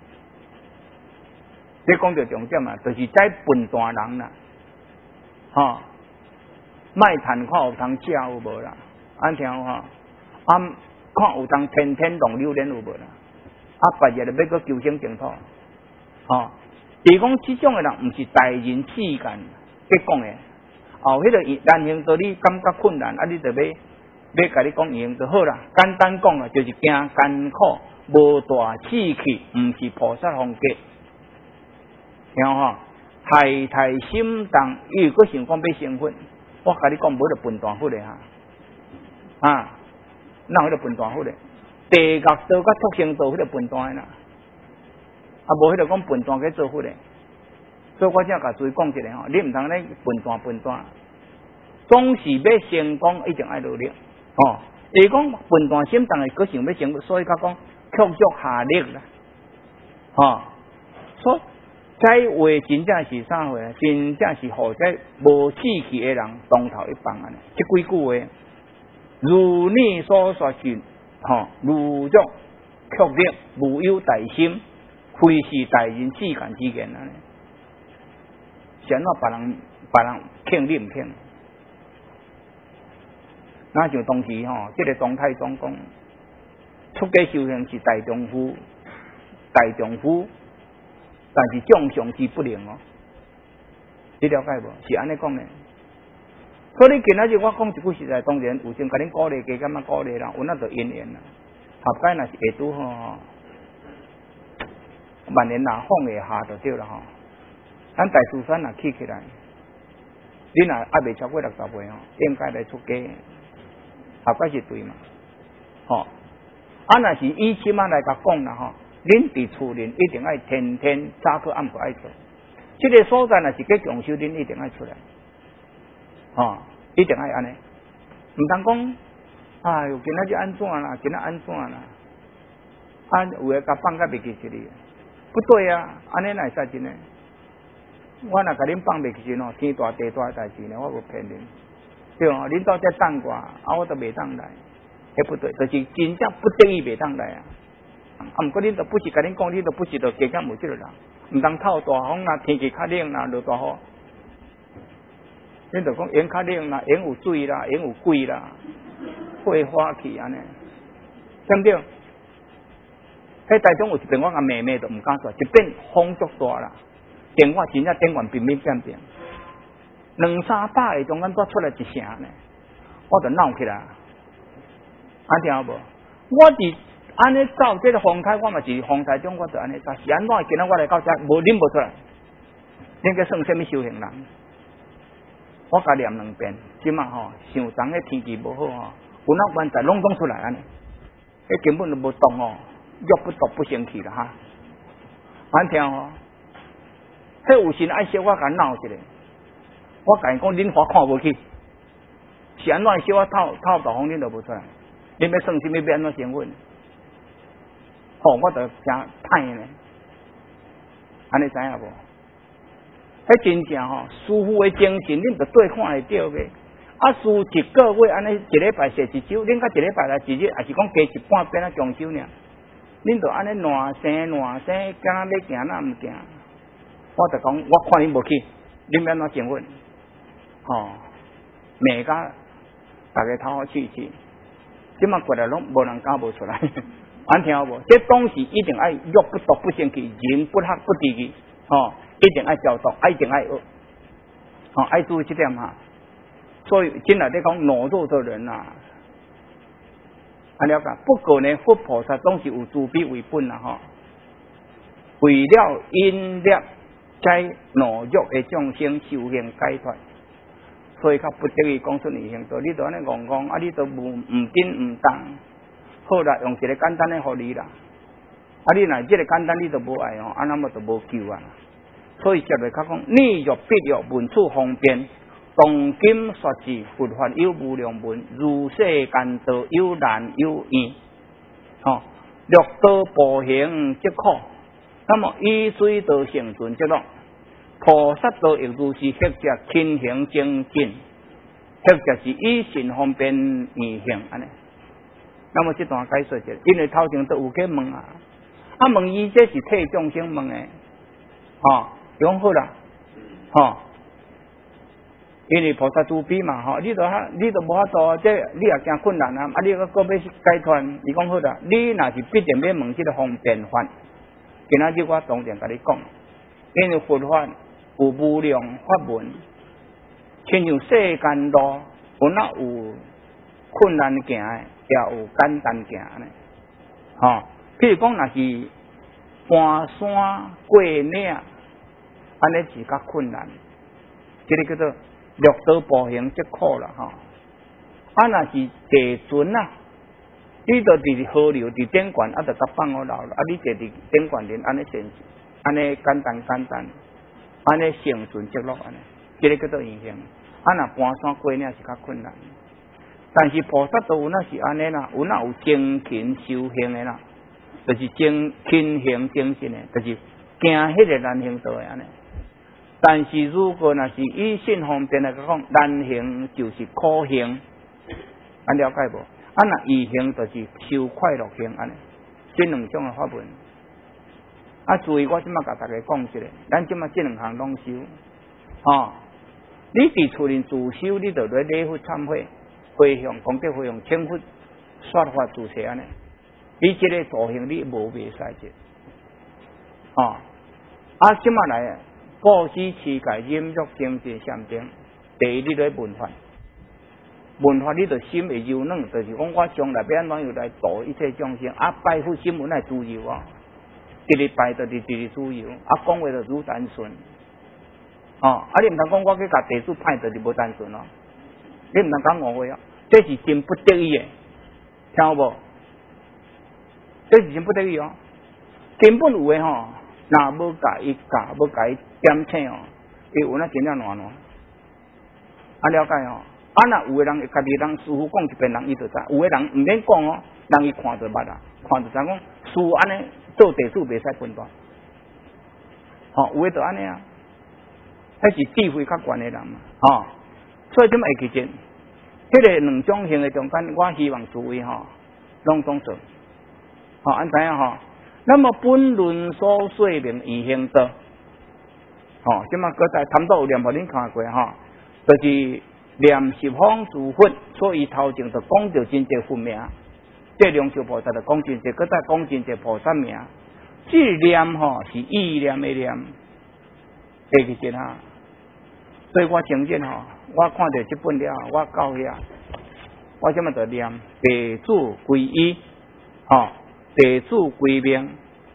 你讲到重点啊，就是在笨蛋人啦，吼、哦，卖谈看有通食有无啦，安听有吼，啊看有通天天动榴莲有无啦，啊别日就要去求生净土。哦，就是讲这种的人，毋是大人世间去讲的。哦，迄个难行道你感觉困难，啊，你就要要甲你讲易行道好啦。简单讲啊，就是惊艰苦，无大志气，毋是菩萨风格。听吼，害太心动，伊如果想讲要成佛，我甲你讲，无就笨蛋佛的哈。啊，哪有迄个笨蛋佛的？地狱道甲畜生道，迄个笨蛋的啦。啊，无迄个讲笨蛋去做佛的，所以我才甲注意讲一下吼，你毋通咧笨蛋笨蛋，总是要成功，一定爱努力哦。就是讲笨蛋心当然佮想要成功，所以甲讲屈辱下力啦，哦，所以这话真正是啥话？真正是互这无志气的人当头一棒安尼。这几句话，如你所说是，吼、哦，如欲屈力，无有大心。非是大人世间之言啊！是安怎别人别人听你毋听？那像当时吼，这个唐太宗讲，出家修行是大丈夫，大丈夫，但是众上之不能哦。你了解无？是安尼讲的。所以今仔日我讲一句实在，当然有先甲恁鼓励，加减啊鼓励啦，有那就因缘啦。合解若是会拄好。万年若放下下就对了吼，咱大慈山若起起来，你若还未超过六十岁吼，应该来出家，合解是对嘛？吼、哦，啊若是以前啊来甲讲啦吼，恁伫厝内一定爱天天早课暗课爱做，这个所在若是给强修，恁一定爱出来，吼、哦，一定爱安尼， 唔通讲，哎哟，今仔日安怎啦？今仔安怎啦？啊，有诶甲放甲袂记实哩，不对啊，安尼哪会使真诶？我若甲恁放袂记实喏，天大地大诶代志呢，我无骗恁，对哦，恁到这等我，啊，我都袂当来，迄不对，就是真正不得已袂当来啊。啊，毋过恁都不是甲恁讲，恁都不是都加减无即个人，毋通透大风啦，天气较冷啦，落大雨。恁就讲盐较冷啦，盐有水啦，盐有鬼啦，会花去安尼，对不对？迄台中有一遍我甲妹妹都毋敢出来，一遍风足大啦，电话真正电话频频变变，两三百个中间才出来一声呢，我就闹起来，安听有无？我伫安尼走这个风台，我嘛是风台中，我就安尼走，是安怎今仔我来到这，无啉无出来，恁个算什么修行人？我甲念两遍，即嘛吼，想昨个天气无好吼，有那原在拢讲出来安尼，迄根本就无动哦，欲不动不生气啦哈。安听吼，迄有时爱小我甲闹一下，我甲因讲恁花看无去，是安怎小我透透大风恁都无出来，恁要算什么要安怎成分？吼，我就真歹呢，安尼知影无？迄真正吼，师傅的精神，恁着对看会到嘅。啊，师一个月安尼一礼拜写一首，恁甲一礼拜来一日，还是讲加一半遍啊强修呢？恁着安尼乱生乱生，敢若要行哪毋行？我着讲，我看恁无去，恁要安怎成分？吼，骂甲大家头好气气，即马过来拢无人敢无出来，安听无？这东西一定爱欲不毒不生气，人不黑不地气，吼。一定爱教导，一定爱学，哦，爱注意这点哈。所以今来在讲懦弱的人呐、啊，啊了解，不过呢，佛菩萨总是有慈悲为本啦哈。为了因业在懦弱的众生修行解脱，所以较不得已讲出二行道。你都安尼讲讲，啊，你都唔唔紧唔当，好啦，用一个简单的法理啦。啊，你若这个简单你都无爱哦，啊，那么就无救啊。所以接来较讲，逆欲必欲，文处方便，当今说字佛法有无量文，如世间道有难有易，哦，略道步行即可，那么依水道成顺即乐，菩萨道亦如是，或者轻行精进，或者是以信方便而行安尼。那么这段解说者，因为头前都有去问啊，啊问伊这是替众生问的，哦。讲好啦，吼、哦，因为菩萨慈悲嘛，吼、哦，你都哈，你都无法度，这你也惊困难啊，啊，你个个要解脱，你讲好啦，你若是必定要问这个方便法，今仔日我当然甲你讲，因为佛法有无量法门，亲像世间路，有哪有困难行的，也有简单行的，吼、哦，譬如讲，若是搬山过岭。安尼是较困难，这个叫做略道步行即可啦吼。啊，若是地船啊，你着伫河流伫顶悬，啊，着甲放好流了，啊，你坐伫顶悬林，安尼先，安尼简单简单，安尼成顺即落安尼，这个叫做影响。啊，若搬山过岭是较困难，但是菩萨道有那是安尼啦，有那有精勤修行的啦，就是精勤行精进的，就是行迄个难行道的安尼。但是如果若是以信方便来讲，难行就是苦行，安了解无？啊，那易行就是修快乐行安尼，这两种的法门。啊，注意我即马甲大家讲一下，咱即马这两项拢修，哦，你伫厝里自修，你就来礼佛忏悔，回向功德回向，请佛说法自持安尼。你这个道行你无袂使者，哦，啊，即马来。布施、持戒、忍辱、精进、禅定，第一你来闻法，闻法你就心会柔软，就是讲我将来要安怎样来度一切众生，啊拜佛心门来自由啊，一日拜就是一日自由，啊讲话就如单纯，哦，啊你毋通讲我去甲地主派就是无单纯哦，你毋通讲误会啊，这是真不得已的，听有无？这是真不得已哦，根本有诶吼。那要甲伊教，要甲伊点醒哦，伊有那真正乱乱，啊了解哦。 啊，那有个人家己人师傅讲一遍，人伊就知；有个人毋免讲哦，人伊看就捌啦，看就知讲师傅安尼做地主袂使分段。吼、哦，有诶就安尼啊，迄是智慧较悬诶人嘛，吼、哦。所以怎么会记住？迄个两种型诶中间，我希望诸位吼，拢总做，吼、哦，安怎样吼？那么本论所说明以行道，吼、哦，即么搁在谈到有念无恁看过吼，就是念十方诸佛，所以头前就讲到真济佛名，这龙树菩萨就讲真济，搁再讲真济菩萨名。这念吼是意念的念，会记住哈。所以我承认吼，我看到这本了，我到遐，我怎么就念地主归依，吼，地主归命，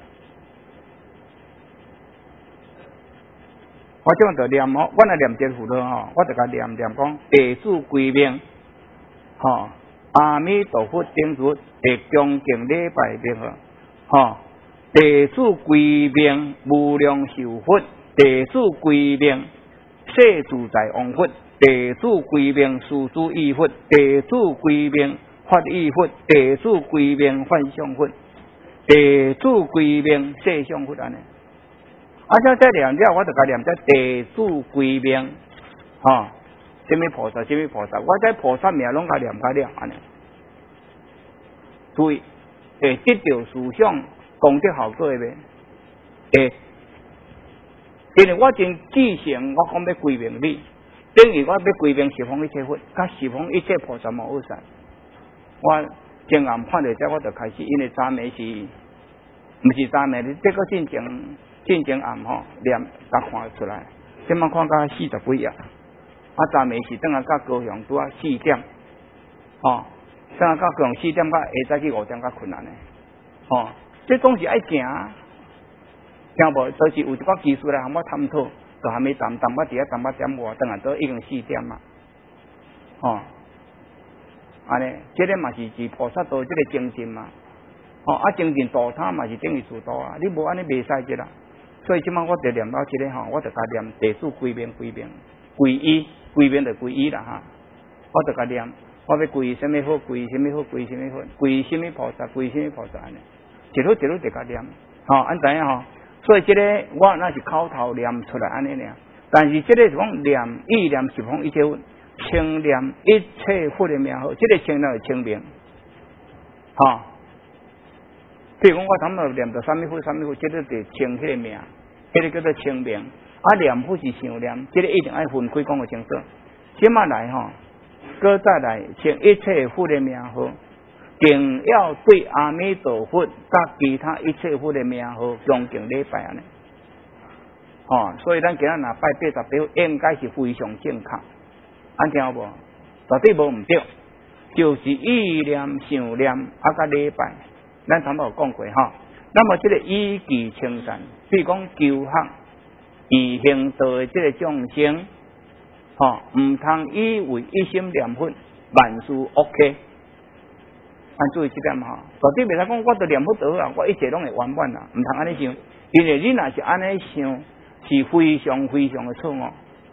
我怎么就念吼，我若念这符号吼，我就甲念念讲地主归命，吼，阿弥陀佛顶主会恭敬礼拜的号，吼。地主归命，无量寿佛；地主归命，世自在王佛；地主归命，事主意佛；地主归命，法意佛；地主归命，幻象佛；地主归命，世相佛安尼。啊，这再念了，我就甲念这地主归命，吼，什么菩萨，什么菩萨，我这菩萨名拢甲念甲了安尼。注意，会得到思想。功德效果呗，诶，因为我真记性，我讲要归命你，等于我要归命十方一切佛，甲十方一切菩萨无二善。我正暗看到这，我就开始，因为昨暝是，毋是昨暝，这个进前进前暗吼，念甲看出来，即摆看到四十几页，啊，昨暝是等下甲高雄拄啊四点，吼，等下甲高雄四点甲下早去五点甲困难诶，吼。这总是爱行，听无？就是有一个技术来和我探讨，就还没谈谈，我伫遐谈八点外，等下都已经四点嘛，哦，安尼，这个嘛是是菩萨道这个精进嘛，哦，啊精进度他嘛是等于自度啊，你无安尼袂使这啦，所以即摆我就念到这个吼，我就甲念地主归命归命归依归命就归依啦哈，我就甲念，我要归什么好归什么好归什么好归什么菩萨归什么菩萨安尼。一路一路就甲念，吼、哦，安怎样吼？所以这个我那是口头念出来安尼尔，但是这个是讲念意念十方一切佛，清念一切佛的名号，这个清念是清明，吼、哦。譬如讲我头头念到什么佛什么佛，这个就清迄个名，这个叫做清明。啊，念佛是想念，这个一定爱分开讲个清楚。即马来吼，搁再来清一切佛的名号。定要对阿弥陀佛甲其他一切佛的名号恭敬礼拜安尼，哦，所以咱今日若拜八十八，应该是非常正确，安听有无？绝对无毋对，就是意念、想念啊，甲礼拜，咱头有讲过吼。那么这个依据称赞，比如讲求学、易行道的这个众生，吼、哦，毋通以为一心念佛，万事 OK。按注意这点哈，绝对袂使讲我都念不到啊，我一切拢会圆满啦，唔通安尼想，因为你若是安尼想，是非常非常的错误。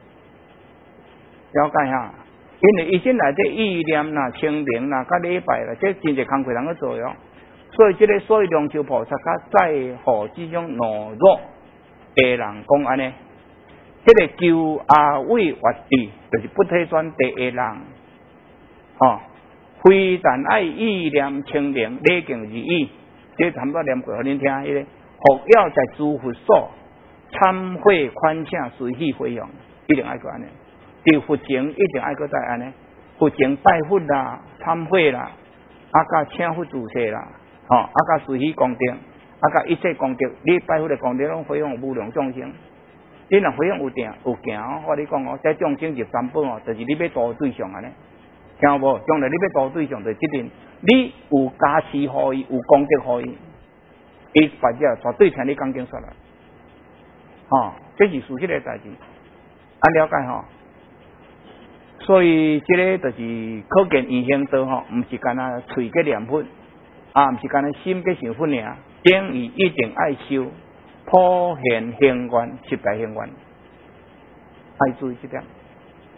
了解哈，因为一心内底意念啦、清明啦、甲礼拜啦，这真侪工课人去做用，所以这个所以龙树菩萨甲在乎这种懦弱的人讲安尼，这个求阿伟活地，就是不退转第一人，哦。非但爱意念清明，礼敬而已。这差不多念过，互恁听。迄个服要在诸佛所参会宽请，随喜回扬，一定爱过安尼。对佛前一定爱过在安尼。佛前拜佛啦、参会啦，啊甲请佛注册啦，吼、哦，啊甲随喜功德，啊甲一切功德，你拜佛的功德拢回向无量众生。你若回向有定有行，我你讲哦，这众生是三宝哦，就是你要度对象安尼。听有无？将来你要度对象，就一定你有加持可以，有功德可以，伊或者绝对听你讲经说来，吼、哦，这是事实的代志，啊了解吼。所以这个就是可见因行道吼，唔是干那嘴个念佛，啊，唔是干那心个想佛尔，等于一定爱修普贤行愿，十大行愿，爱注意这点。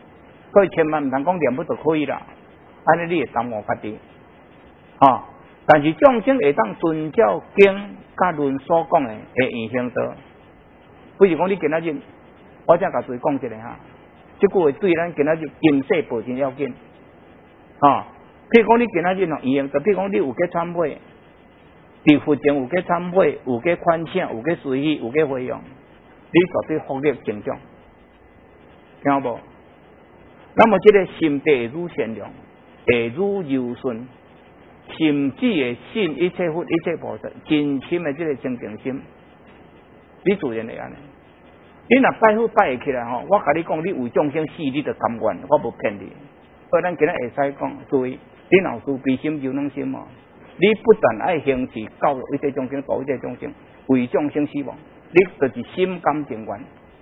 所以千万唔通讲念不就可以啦，安尼你会耽误法的，哦。但是众生会当遵照经甲论所讲的，会影响到。比如讲，你今仔日，我再甲诸位讲一下哈，这句话对咱今仔日经世保真要紧，哦。譬如讲，你今仔日喏，影响到，譬如讲，你有去参会，伫佛前有去参会，有去款请，有去随喜，有去回用，你绝对福利增长，听有无？那么这个心地会愈善良，会愈柔顺。甚至会信一切佛、一切菩萨，真心的这个清净心，你自然会安尼。你若拜佛拜起来吼，我甲你讲，你为众生死，你就甘愿，我无骗你。所以咱今日会使讲，注意，你若慈悲心、柔软心哦，你不但爱行持教育一切众生，度一切众生，为众生死亡，你就是心甘情愿。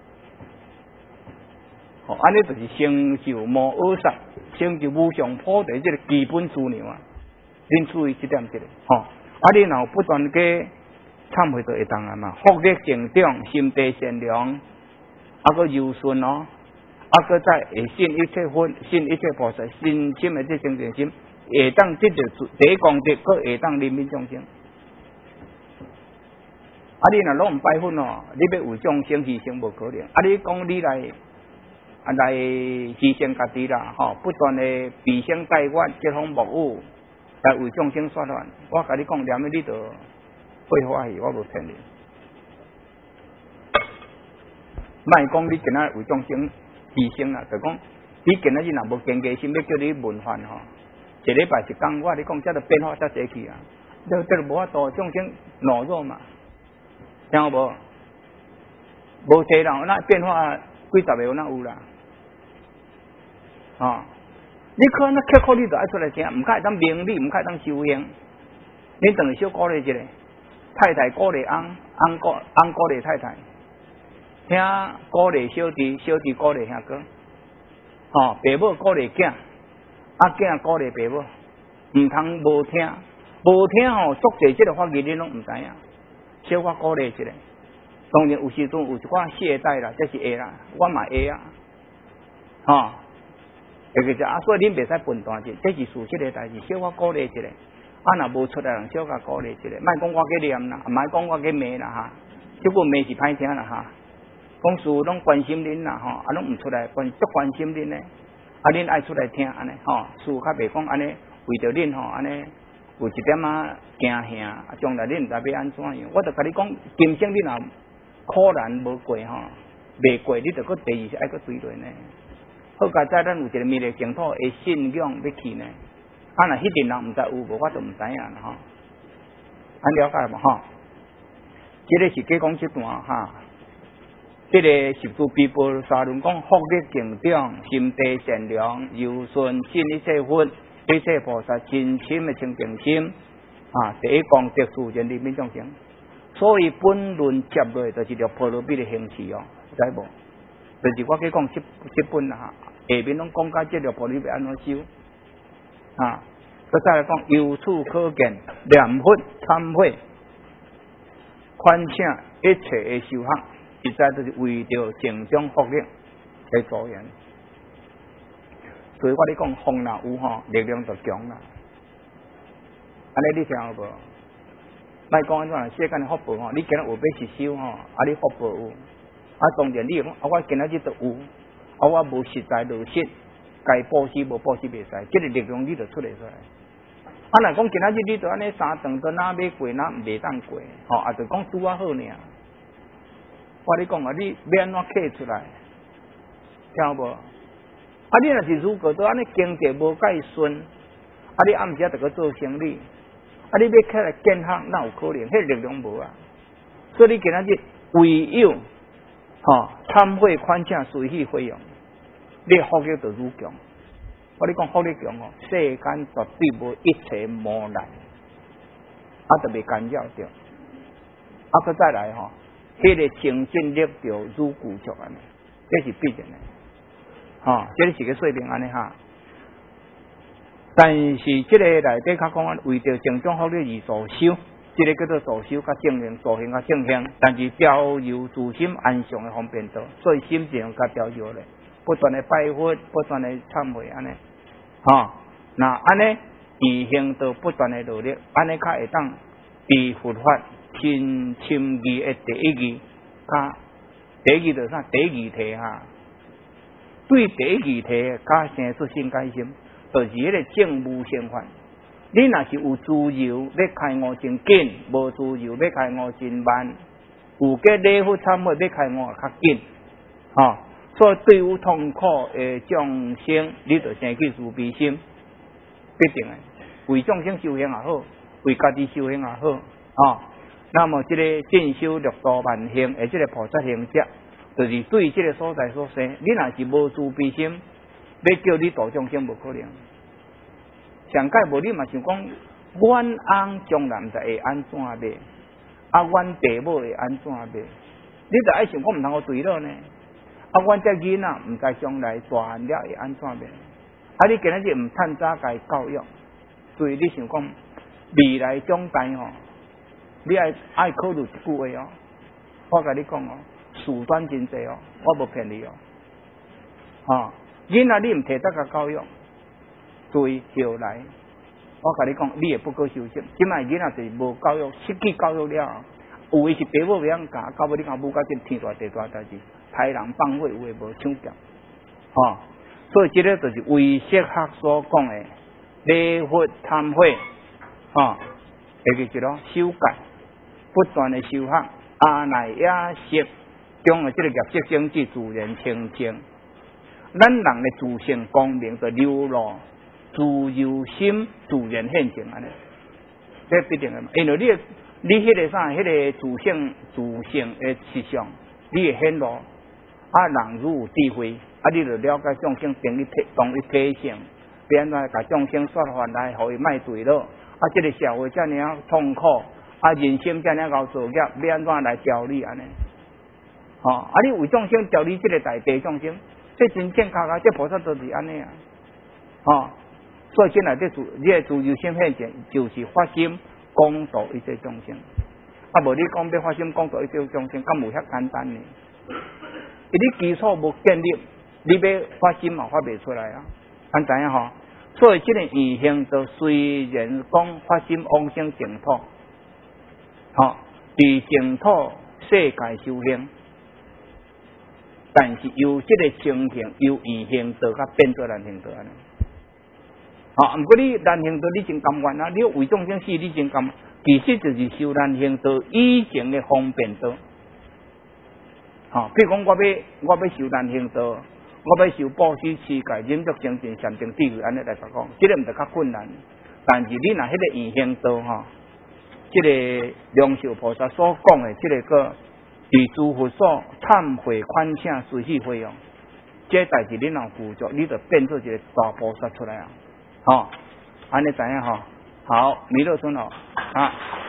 哦，安尼就是成就无恶杀，成就无上菩提这个基本资料啊。恁注意这点这个，吼、哦，啊，你若不断去忏悔就会当啊嘛，福力成长，心地善良，啊个柔顺哦，啊个再会信一切佛，信一切菩萨，信心的这清净心，会当得到第一功德，佮会当怜悯众生。啊，你若拢唔拜佛哦，你要为众生牺牲无可能。啊，你讲你来啊来牺牲家己啦，吼、哦，不断的悲声带怨，结风沐雨。来为众生说法，我甲你讲，念的你就会欢喜，我无骗你。莫讲你今仔为众生牺牲啦，就讲你今仔日若无坚决心，要叫你闻法吼，一礼拜一工，我你讲，这就变化才侪去啊，这这无法度众生懦弱嘛，听有无？无济人那变化几十个那有啦，啊、哦。你可能刻苦，你就爱出来听，唔该当名利，唔该当修行。你等于小鼓励一个，太太鼓励翁，翁鼓翁鼓励太太，兄鼓励小弟，小弟鼓励兄哥，哦，爸母鼓励囝，啊囝鼓励爸母，唔通无听，无听吼，足侪即个法语你拢唔知影，小可鼓励一个。当然有时阵有一寡懈怠啦，这是会啦，我嘛会啊，吼、哦。这个就啊，所以恁袂使分担者，这是事实的代志，小可鼓励一下。啊，若无出来人，小可鼓励一下，莫讲我去念啦，莫讲我去骂啦哈。这个骂是歹听啦哈。讲事拢关心恁啦吼，啊拢唔出来关，足关心恁呢。啊，恁爱出来听安尼吼，事较袂讲安尼，为着恁吼安尼有一点啊惊吓，啊将来恁唔知要安怎样。我就甲你讲，今生你若苦难无过吼，未过你就搁第二是爱搁追落呢。好佳在咱有一个弥勒净土的信仰要去呢，啊若迄阵人毋知有无，我就毋知影啦吼。安了解无吼？这个是假讲这段哈，这个是诸毗波沙论讲福力敬长，心地善良，柔顺，信一切佛，一切菩萨，真心的清净心啊，第一功德自然怜悯众生。所以本论接落就是着波罗蜜的行持哦，知无？就是我去讲这这本啦，下面拢讲解这条菩提要安怎修啊。再来讲，由此可见，念佛忏悔、款请一切的修行，实在都是为着成长福力来助缘。所以我咧讲，风若有吼，力量就强啦。安尼你听有无？莫讲安怎，世间的福报吼，你今日有要实修吼，啊你福报有。啊，当然你讲，啊，我今仔日都有，啊，我无实在落实，该布施无布施袂使，这个力量你就出来出来。啊，若讲今仔日你都安尼三顿都哪要过哪袂当过，吼、哦，啊，就讲拄啊好尔。我咧讲啊，你要安怎刻出来，听无？啊，你若是如果都安尼经济无介顺，啊，你暗时就搁做生意，啊，你要起来建行，哪有可能？迄力量无啊。所以你今仔日唯有。吼，忏悔款请随喜费用，你福力就愈强。我你讲福力强哦，世间绝对无一切磨难，啊，就袂干扰着。啊，佮再来吼，迄、那个清净力就愈固足安尼，这是必然的。吼，这是个说明安尼哈。但是这个内底较讲，为着成长福力而所修。这个叫做助修甲正行，助行甲正行，但是调柔自心安详的方便道，所以心情甲调柔咧， 不断的拜佛，不断的忏悔安尼，吼，那安尼以行道不断的努力，安尼较会当比佛法亲亲义的第一义，加第一义就啥？第一义题哈，对第一义题加生出新改心，就是迄个正悟先法。你若是有自由，要开悟真紧；无自由，要开悟真慢。有个礼佛忏悔，要开悟较紧，吼、哦。所以对有痛苦的众生，你就生起慈悲心，必定的。为众生修行也好，为家己修行也好，哦。那么这个进修六道万行，而这个菩萨行者，就是对这个所在所生。你若是无慈悲心，要叫你度众生，无可能。上界无你嘛想讲，阮翁将来就会安怎卖？啊，阮爸母会安怎卖？你就爱想讲，毋通互对了呢？啊，阮这囡仔毋知将来大汉了会安怎卖？啊，你今仔日毋趁早家教育，所以你想讲未来长大吼，你爱爱考虑一句话哦。我甲你讲哦，事端真济哦，我无骗你哦。哦，囡仔你毋摕得甲教育。对后来，我甲你讲，你也不可修行。即卖囡仔就是无教育，失去教育了，有诶是爸母袂晓教，到尾你讲母甲这天大地大代志，杀人放火有诶无抢劫，吼、哦。所以这个就是唯识学所讲诶礼佛忏悔，吼、哦，第个一咯修戒，不断诶修学阿赖耶识中诶这个业识性质自然清净，咱人诶自性光明就流露。自由心自然现前安尼，这必定的嘛。因为你你迄个啥，迄、那个自性自性的实相，你会显露。啊，人如有智慧，啊，你就了解众生同一体同一体性，变安怎甲众生说法来，互伊卖对了。啊，这个社会遮尔啊痛苦，啊，人心遮尔啊熬作业，变安怎来调理安尼？吼、哦，啊，你为众生调理这个大地众生，这真正确确，这菩萨都是安尼啊，吼、哦。所以，现在这自你的自由心现前，就是发心广度一切众生。啊，无你讲要发心广度一切众生，敢有遐简单呢？你基础无建立，你要发心嘛发袂出来啊。安知影吼？所以，这个义行就虽然讲发心往生净土，吼，伫净土世界修行，但是由这个情形，由义行道甲变做难行道安尼。啊！毋过你难行道，你真甘愿啊！你为众生死，你真甘，其实就是修难行道以前的方便道。吼，比如讲，我要我要修难行道，我要修布施、持戒、忍辱、精进、禅定、智慧，安尼来讲，这个毋是较困难。但是你若迄个义行道吼，这个良寿菩萨所讲的，这个个伫诸佛所忏悔宽请随喜费用，这代志你若负责，你就变做一个大菩萨出来啊！好，安尼知影吼，好，弥勒尊哦，啊。